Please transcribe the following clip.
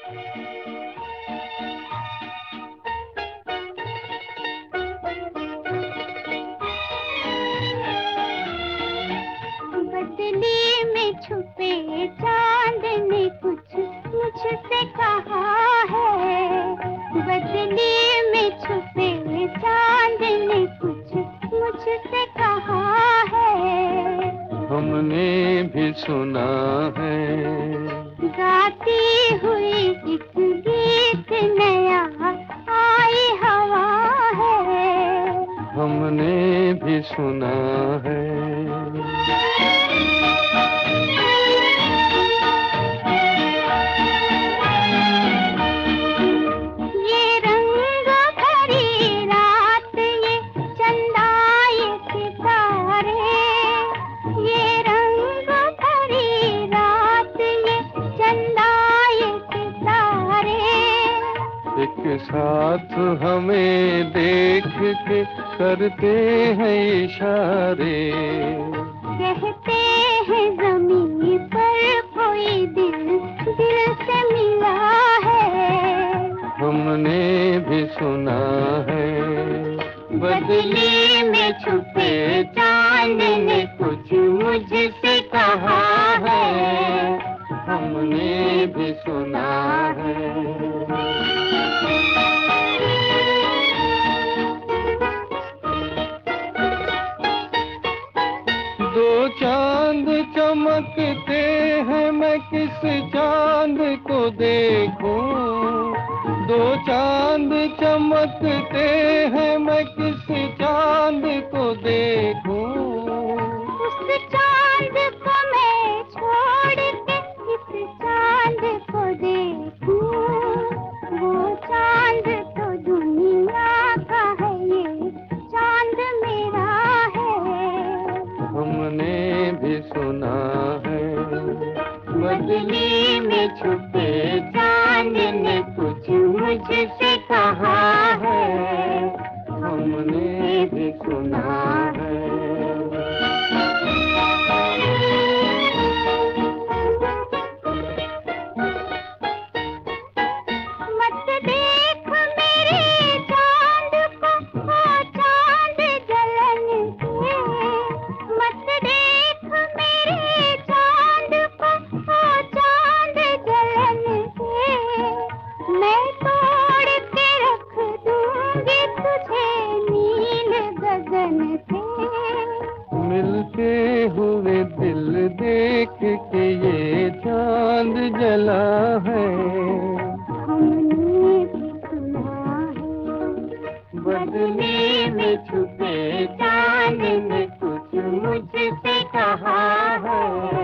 बदली में छुपे चांद ने कुछ मुझसे कहा है। बदली में छुपे चांद ने कुछ मुझसे कहा है। हमने भी सुना है गाती हुई एक गीत नया आई हवा है। हमने भी सुना है। एक साथ हमें देख के करते हैं इशारे। कहते हैं ज़मीन पर कोई दिल दिल से मिला है। हमने भी सुना है बदली में छुपे चांद ने कुछ मुझसे कहा है। हमने भी सुना है। दो चांद चमकते हैं, मैं किस चांद को देखूं। दो चांद चमकते हैं, मैं किस चांद को देखूं। उस चांद को मैं छोड़ के इस चांद को देखूं। वो चांद तो दुनिया का है, ये चांद मेरा है। हमने भी सुना है बदली में छुपे चांद ने कुछ मुझसे कहा है। हमने भी सुना है। मत देख मेरे चांद को, ओ चांद जलन से। मत देख मेरे चांद को, ओ चांद जलन से। मैं तोड़ के रख दूंगी तुझे नील गगन से। मिलते हुए दिल देख के ये चांद जला है। हमने भी सुना है बदली में छुपे चांद ने कुछ मुझसे कहा है।